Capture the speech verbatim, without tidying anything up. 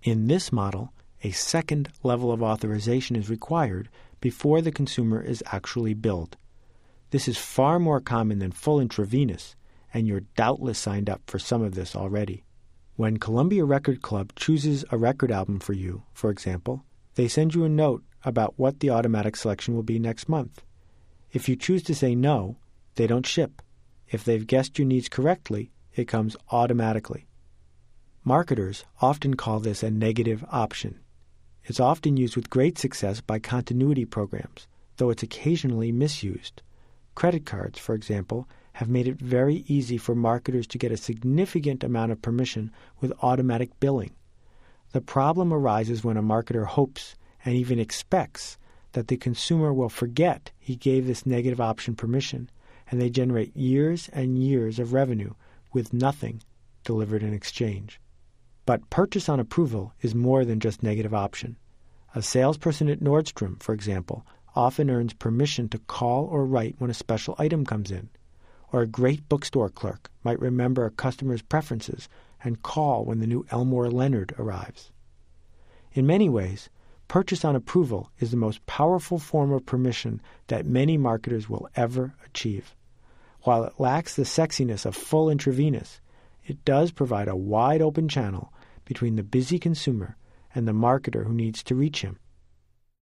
In this model, a second level of authorization is required before the consumer is actually billed. This is far more common than full intravenous, and you're doubtless signed up for some of this already. When Columbia Record Club chooses a record album for you, for example, they send you a note about what the automatic selection will be next month. If you choose to say no, they don't ship. If they've guessed your needs correctly, it comes automatically. Marketers often call this a negative option. It's often used with great success by continuity programs, though it's occasionally misused. Credit cards, for example, have made it very easy for marketers to get a significant amount of permission with automatic billing. The problem arises when a marketer hopes and even expects that the consumer will forget he gave this negative option permission, and they generate years and years of revenue with nothing delivered in exchange. But purchase on approval is more than just negative option. A salesperson at Nordstrom, for example, often earns permission to call or write when a special item comes in. Or a great bookstore clerk might remember a customer's preferences and call when the new Elmore Leonard arrives. In many ways, purchase on approval is the most powerful form of permission that many marketers will ever achieve. While it lacks the sexiness of full intravenous, it does provide a wide open channel between the busy consumer and the marketer who needs to reach him.